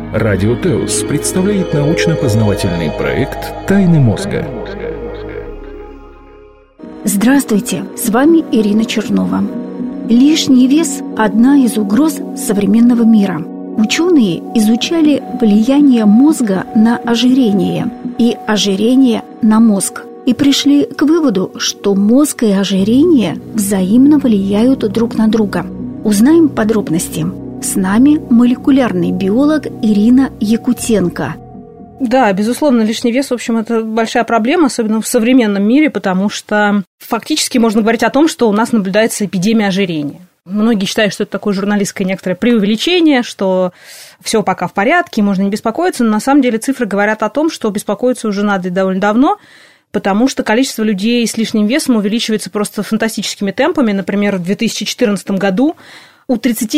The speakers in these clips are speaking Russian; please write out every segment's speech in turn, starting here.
Радио ТЭОС представляет научно-познавательный проект «Тайны мозга». Здравствуйте, с вами Ирина Чернова. Лишний вес – одна из угроз современного мира. Ученые изучали влияние мозга на ожирение и ожирение на мозг и пришли к выводу, что мозг и ожирение взаимно влияют друг на друга. Узнаем подробности. С нами молекулярный биолог Ирина Якутенко. Да, безусловно, лишний вес, в общем, это большая проблема, особенно в современном мире, потому что фактически можно говорить о том, что у нас наблюдается эпидемия ожирения. Многие считают, что это такое журналистское некоторое преувеличение, что все пока в порядке, можно не беспокоиться, но на самом деле цифры говорят о том, что беспокоиться уже надо довольно давно, потому что количество людей с лишним весом увеличивается просто фантастическими темпами. Например, в 2014 году у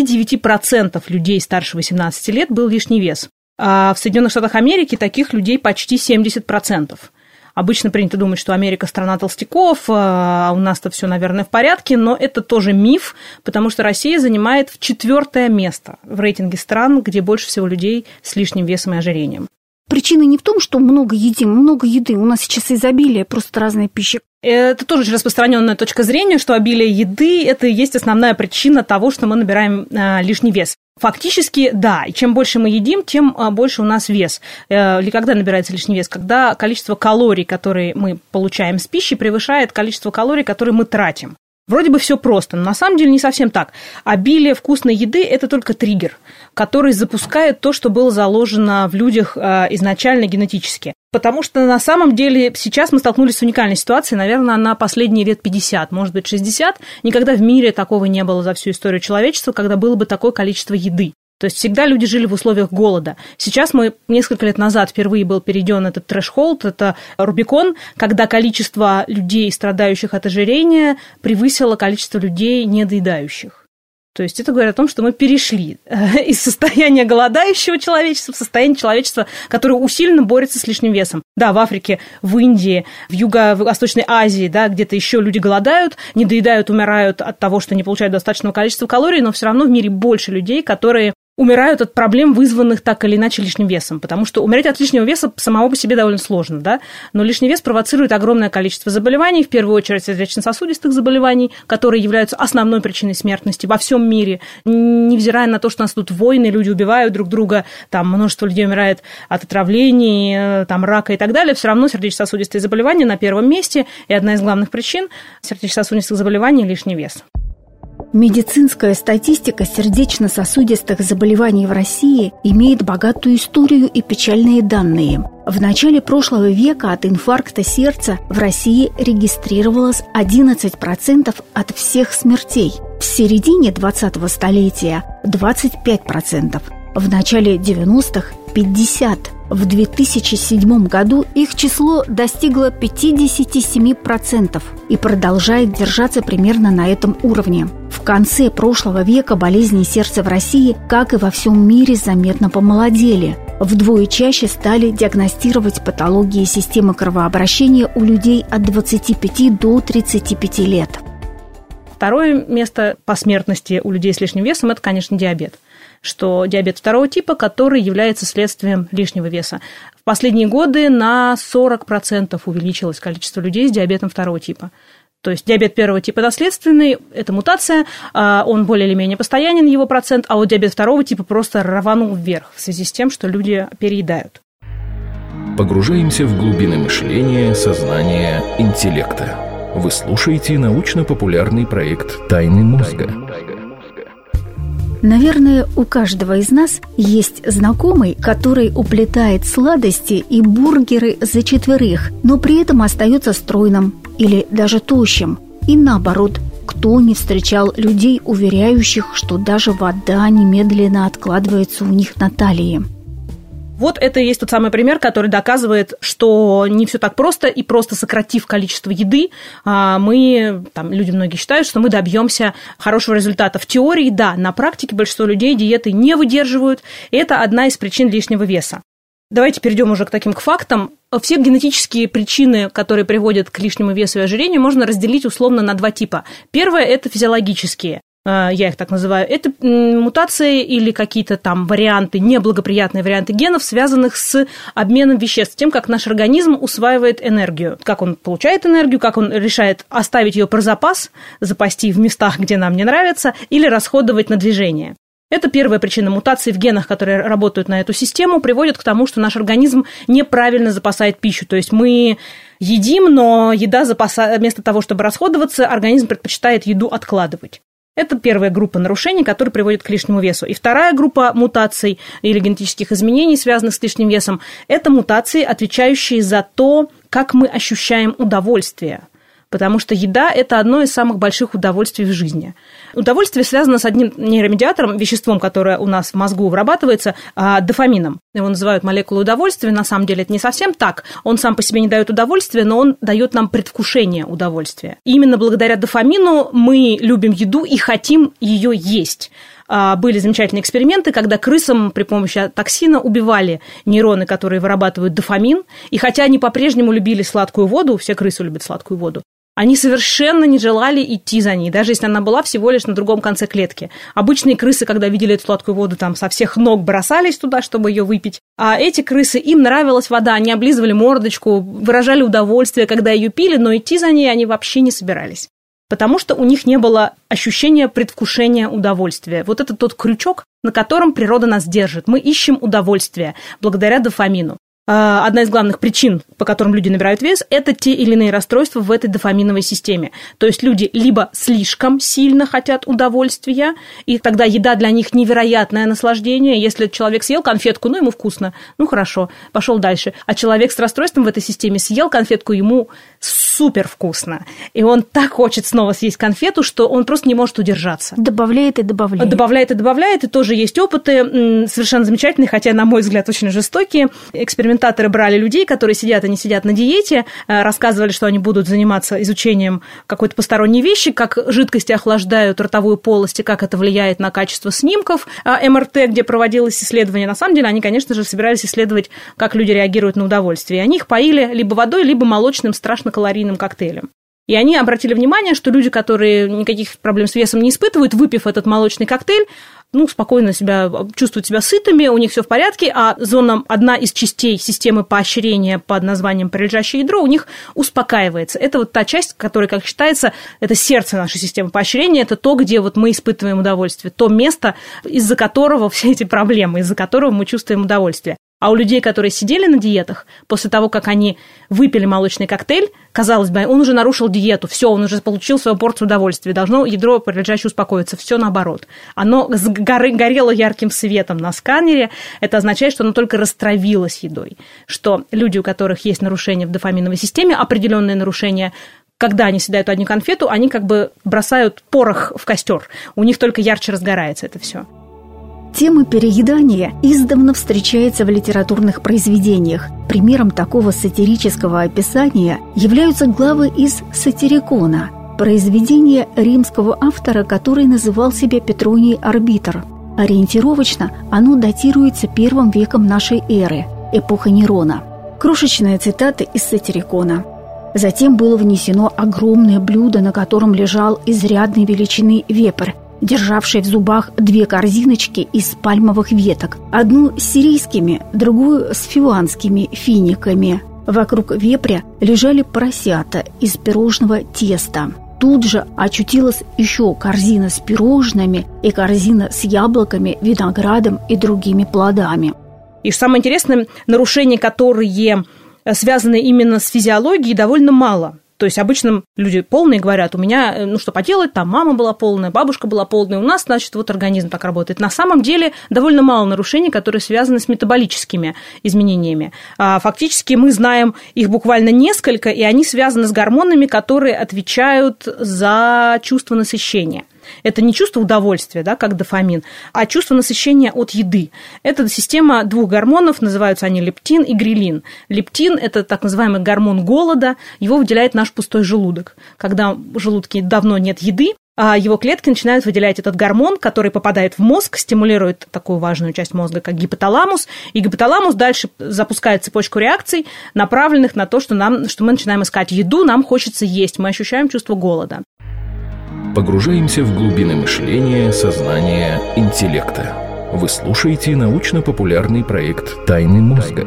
39% людей старше 18 лет был лишний вес. А в Соединенных Штатах Америки таких людей почти 70%. Обычно принято думать, что Америка страна толстяков, а у нас-то все, наверное, в порядке, но это тоже миф, потому что Россия занимает 4-е место в рейтинге стран, где больше всего людей с лишним весом и ожирением. Причина не в том, что много едим, много еды. У нас сейчас изобилие, просто разная пища. Это тоже очень распространенная точка зрения, что обилие еды – это и есть основная причина того, что мы набираем лишний вес. Фактически, да, и чем больше мы едим, тем больше у нас вес. Или когда набирается лишний вес? Когда количество калорий, которые мы получаем с пищи, превышает количество калорий, которые мы тратим. Вроде бы все просто, но на самом деле не совсем так. Обилие вкусной еды – это только триггер, который запускает то, что было заложено в людях изначально генетически. Потому что на самом деле сейчас мы столкнулись с уникальной ситуацией, наверное, на последние лет 50, может быть, 60. Никогда в мире такого не было за всю историю человечества, когда было бы такое количество еды. То есть всегда люди жили в условиях голода. Сейчас несколько лет назад впервые был перейден этот threshold, это Рубикон, когда количество людей, страдающих от ожирения, превысило количество людей, недоедающих. То есть это говорит о том, что мы перешли из состояния голодающего человечества в состояние человечества, которое усиленно борется с лишним весом. Да, в Африке, в Индии, в Юго-Восточной Азии, да, где-то еще люди голодают, недоедают, умирают от того, что не получают достаточного количества калорий, но все равно в мире больше людей, которые умирают от проблем, вызванных так или иначе лишним весом, потому что умереть от лишнего веса самого по себе довольно сложно, да? Но лишний вес провоцирует огромное количество заболеваний, в первую очередь сердечно-сосудистых заболеваний, которые являются основной причиной смертности во всем мире, невзирая на то, что у нас тут войны, люди убивают друг друга, там множество людей умирает от отравлений, там рака и так далее, все равно сердечно-сосудистые заболевания на первом месте, и одна из главных причин сердечно-сосудистых заболеваний – лишний вес. Медицинская статистика сердечно-сосудистых заболеваний в России имеет богатую историю и печальные данные. В начале прошлого века от инфаркта сердца в России регистрировалось 11% от всех смертей. В середине 20-го столетия – 25%. В начале 90-х – 50%. В 2007 году их число достигло 57% и продолжает держаться примерно на этом уровне. В конце прошлого века болезни сердца в России, как и во всем мире, заметно помолодели. Вдвое чаще стали диагностировать патологии системы кровообращения у людей от 25 до 35 лет. Второе место по смертности у людей с лишним весом – это, конечно, диабет. Что диабет второго типа, который является следствием лишнего веса. В последние годы на 40% увеличилось количество людей с диабетом второго типа. То есть диабет первого типа наследственный, это мутация, он более или менее постоянен, его процент, а вот диабет второго типа просто рванул вверх в связи с тем, что люди переедают. Погружаемся в глубины мышления, сознания, интеллекта. Вы слушаете научно-популярный проект «Тайны мозга». Наверное, у каждого из нас есть знакомый, который уплетает сладости и бургеры за 4, но при этом остается стройным или даже тощим. И наоборот, кто не встречал людей, уверяющих, что даже вода немедленно откладывается у них на талии. Вот это и есть тот самый пример, который доказывает, что не все так просто, и просто сократив количество еды, люди многие считают, что мы добьемся хорошего результата. В теории, да, на практике большинство людей диеты не выдерживают, и это одна из причин лишнего веса. Давайте перейдем уже к фактам. Все генетические причины, которые приводят к лишнему весу и ожирению, можно разделить условно на 2 типа. Первое – это физиологические. я их так называю, это мутации или какие-то там варианты, неблагоприятные варианты генов, связанных с обменом веществ, тем, как наш организм усваивает энергию, как он получает энергию, как он решает оставить ее про запас, запасти в местах, где нам не нравится, или расходовать на движение. Это первая причина. Мутации в генах, которые работают на эту систему, приводят к тому, что наш организм неправильно запасает пищу. То есть мы едим, но еда вместо того, чтобы расходоваться, организм предпочитает еду откладывать. Это первая группа нарушений, которые приводят к лишнему весу. И вторая группа мутаций или генетических изменений, связанных с лишним весом, это мутации, отвечающие за то, как мы ощущаем удовольствие. Потому что еда – это одно из самых больших удовольствий в жизни. Удовольствие связано с одним нейромедиатором, веществом, которое у нас в мозгу вырабатывается, дофамином. Его называют молекулой удовольствия. На самом деле это не совсем так. Он сам по себе не дает удовольствия, но он дает нам предвкушение удовольствия. И именно благодаря дофамину мы любим еду и хотим ее есть. Были замечательные эксперименты, когда крысам при помощи токсина убивали нейроны, которые вырабатывают дофамин. И хотя они по-прежнему любили сладкую воду, все крысы любят сладкую воду, они совершенно не желали идти за ней, даже если она была всего лишь на другом конце клетки. Обычные крысы, когда видели эту сладкую воду, там со всех ног бросались туда, чтобы ее выпить. А эти крысы, им нравилась вода, они облизывали мордочку, выражали удовольствие, когда ее пили, но идти за ней они вообще не собирались. Потому что у них не было ощущения предвкушения удовольствия. Вот это тот крючок, на котором природа нас держит. Мы ищем удовольствие благодаря дофамину. Одна из главных причин, по которым люди набирают вес, это те или иные расстройства в этой дофаминовой системе. То есть люди либо слишком сильно хотят удовольствия, и тогда еда для них невероятное наслаждение. Если человек съел конфетку, ну, ему вкусно, ну, хорошо, пошел дальше. А человек с расстройством в этой системе съел конфетку, ему супер вкусно. И он так хочет снова съесть конфету, что он просто не может удержаться. Добавляет и добавляет. Добавляет и добавляет, и тоже есть опыты совершенно замечательные, хотя, на мой взгляд, очень жестокие. Экспериментаторы брали людей, которые сидят и не сидят на диете, рассказывали, что они будут заниматься изучением какой-то посторонней вещи, как жидкости охлаждают ротовую полость и как это влияет на качество снимков МРТ, где проводилось исследование. На самом деле они, конечно же, собирались исследовать, как люди реагируют на удовольствие. И они их поили либо водой, либо молочным страшно калорийным коктейлем. И они обратили внимание, что люди, которые никаких проблем с весом не испытывают, выпив этот молочный коктейль, спокойно чувствуют себя сытыми, у них все в порядке, а одна из частей системы поощрения под названием прилежащее ядро у них успокаивается. Это вот та часть, которая, как считается, это сердце нашей системы поощрения, это то, где вот мы испытываем удовольствие, то место, из-за которого все эти проблемы, из-за которого мы чувствуем удовольствие. А у людей, которые сидели на диетах, после того, как они выпили молочный коктейль, казалось бы, он уже нарушил диету, все, он уже получил свою порцию удовольствия, должно ядро прилежащее успокоиться, все наоборот. Оно горело ярким светом на сканере, это означает, что оно только растравилось едой, что люди, у которых есть нарушения в дофаминовой системе, определенные нарушения, когда они съедают одну конфету, они как бы бросают порох в костер, у них только ярче разгорается это все. Тема переедания издавна встречается в литературных произведениях. Примером такого сатирического описания являются главы из «Сатирикона», произведение римского автора, который называл себя Петроний Арбитр. Ориентировочно оно датируется I веком нашей эры, эпоха Нерона. Крошечная цитата из «Сатирикона». Затем было внесено огромное блюдо, на котором лежал изрядной величины вепрь, державший в зубах 2 корзиночки из пальмовых веток, одну с сирийскими, другую с фиванскими финиками. Вокруг вепря лежали поросята из пирожного теста. Тут же очутилась еще корзина с пирожными и корзина с яблоками, виноградом и другими плодами. И самое интересное, нарушения, которые связаны именно с физиологией, довольно мало. То есть обычно люди полные говорят, у меня, что поделать, там мама была полная, бабушка была полная, у нас, значит, вот организм так работает. На самом деле довольно мало нарушений, которые связаны с метаболическими изменениями. Фактически мы знаем их буквально несколько, и они связаны с гормонами, которые отвечают за чувство насыщения. Это не чувство удовольствия, да, как дофамин, а чувство насыщения от еды. Это система 2 гормонов, называются они лептин и грелин. Лептин – это так называемый гормон голода, его выделяет наш пустой желудок. Когда в желудке давно нет еды, его клетки начинают выделять этот гормон, который попадает в мозг, стимулирует такую важную часть мозга, как гипоталамус, и гипоталамус дальше запускает цепочку реакций, направленных на то, что мы начинаем искать еду, нам хочется есть, мы ощущаем чувство голода. Погружаемся в глубины мышления, сознания, интеллекта. Вы слушаете научно-популярный проект «Тайны мозга».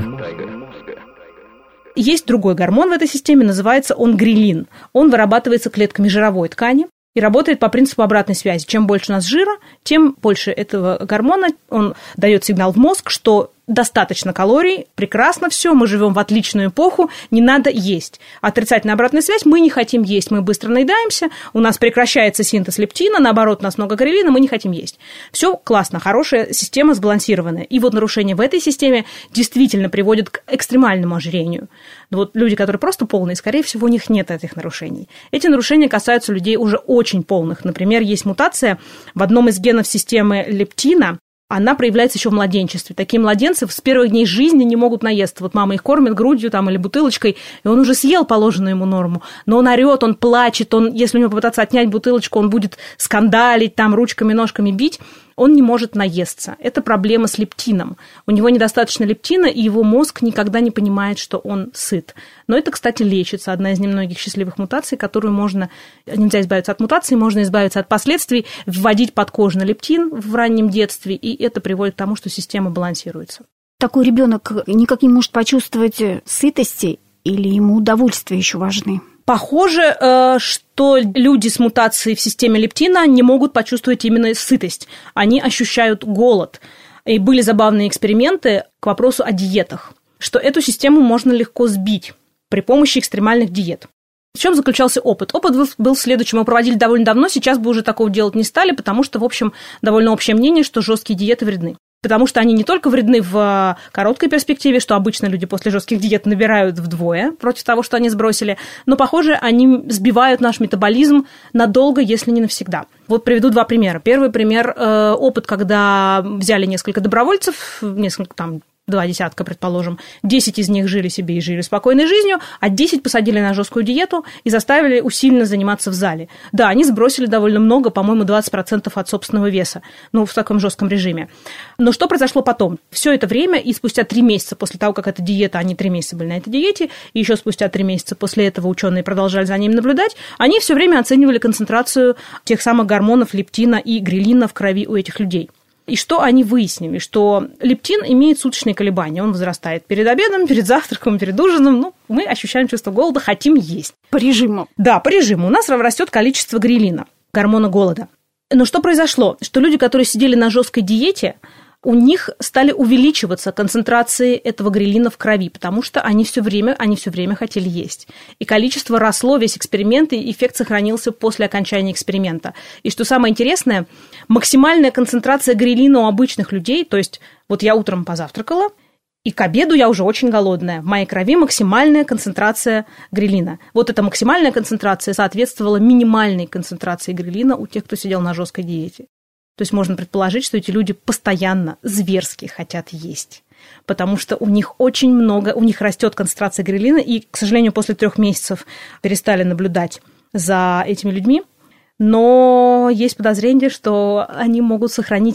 Есть другой гормон в этой системе, называется он грелин. Он вырабатывается клетками жировой ткани и работает по принципу обратной связи. Чем больше у нас жира, тем больше этого гормона, он дает сигнал в мозг, что достаточно калорий, прекрасно все, мы живем в отличную эпоху, не надо есть. Отрицательная обратная связь, мы не хотим есть, мы быстро наедаемся, у нас прекращается синтез лептина, наоборот, у нас много грелина, мы не хотим есть. Все классно, хорошая система сбалансированная. И вот нарушение в этой системе действительно приводит к экстремальному ожирению. Но вот люди, которые просто полные, скорее всего, у них нет этих нарушений. Эти нарушения касаются людей уже очень полных. Например, есть мутация в одном из генов системы лептина, она проявляется еще в младенчестве. Такие младенцы с первых дней жизни не могут наесться. Вот мама их кормит грудью там, или бутылочкой, и он уже съел положенную ему норму. Но он орет, он плачет, если у него попытаться отнять бутылочку, он будет скандалить, там, ручками, ножками бить. Он не может наесться. Это проблема с лептином. У него недостаточно лептина, и его мозг никогда не понимает, что он сыт. Но это, кстати, лечится. Одна из немногих счастливых мутаций, которую нельзя избавиться от мутации, можно избавиться от последствий, вводить подкожно лептин в раннем детстве, и это приводит к тому, что система балансируется. Такой ребенок никак не может почувствовать сытости, или ему удовольствия еще важны? Похоже, что люди с мутацией в системе лептина не могут почувствовать именно сытость. Они ощущают голод. И были забавные эксперименты к вопросу о диетах, что эту систему можно легко сбить при помощи экстремальных диет. В чем заключался опыт? Опыт был следующим. Его проводили довольно давно, сейчас бы уже такого делать не стали, потому что, в общем, довольно общее мнение, что жесткие диеты вредны. Потому что они не только вредны в короткой перспективе, что обычно люди после жестких диет набирают вдвое против того, что они сбросили, но, похоже, они сбивают наш метаболизм надолго, если не навсегда. Вот приведу два примера. Первый пример – опыт, когда взяли несколько добровольцев, несколько 2 десятка, предположим, 10 из них жили себе и жили спокойной жизнью, а 10 посадили на жесткую диету и заставили усиленно заниматься в зале. Да, они сбросили довольно много, по-моему, 20% от собственного веса, в таком жестком режиме. Но что произошло потом? Все это время, и спустя 3 месяца после того, как эта диета, они 3 месяца были на этой диете, и еще спустя 3 месяца после этого ученые продолжали за ними наблюдать, они все время оценивали концентрацию тех самых гормонов лептина и грелина в крови у этих людей. И что они выяснили? Что лептин имеет суточные колебания. Он возрастает перед обедом, перед завтраком, перед ужином. Мы ощущаем чувство голода, хотим есть. По режиму. Да, по режиму. У нас растет количество грелина, гормона голода. Но что произошло? Что люди, которые сидели на жесткой диете, у них стали увеличиваться концентрации этого грелина в крови, потому что они все время хотели есть. И количество росло, весь эксперимент, и эффект сохранился после окончания эксперимента. И что самое интересное, максимальная концентрация грелина у обычных людей, то есть вот я утром позавтракала, и к обеду я уже очень голодная. В моей крови максимальная концентрация грелина. Вот эта максимальная концентрация соответствовала минимальной концентрации грелина у тех, кто сидел на жесткой диете. То есть можно предположить, что эти люди постоянно зверски хотят есть, потому что у них очень много, у них растет концентрация грелина, и, к сожалению, после 3 месяцев перестали наблюдать за этими людьми, но есть подозрение, что они могут сохранить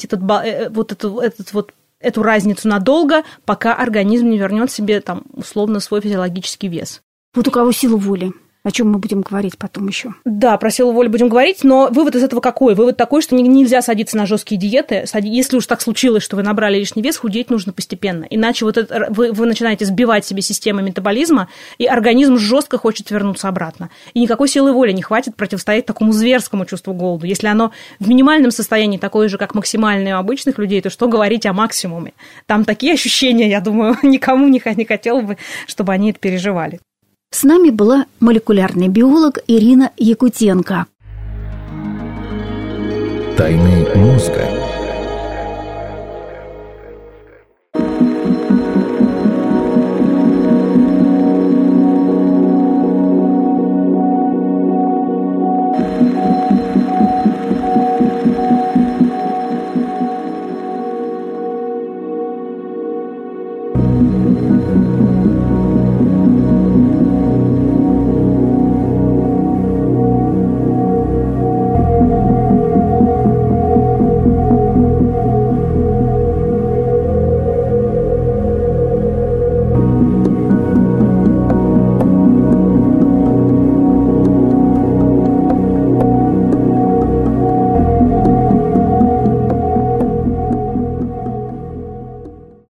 эту разницу надолго, пока организм не вернет себе условно свой физиологический вес. Вот у кого сила воли. О чем мы будем говорить потом еще. Да, про силу воли будем говорить, но вывод из этого какой? Вывод такой, что нельзя садиться на жесткие диеты. Если уж так случилось, что вы набрали лишний вес, худеть нужно постепенно. Иначе вы начинаете сбивать себе систему метаболизма, и организм жестко хочет вернуться обратно. И никакой силы воли не хватит противостоять такому зверскому чувству голода. Если оно в минимальном состоянии такое же, как максимальное у обычных людей, то что говорить о максимуме? Там такие ощущения, я думаю, никому не хотел бы, чтобы они это переживали. С нами была молекулярный биолог Ирина Якутенко. Тайны мозга.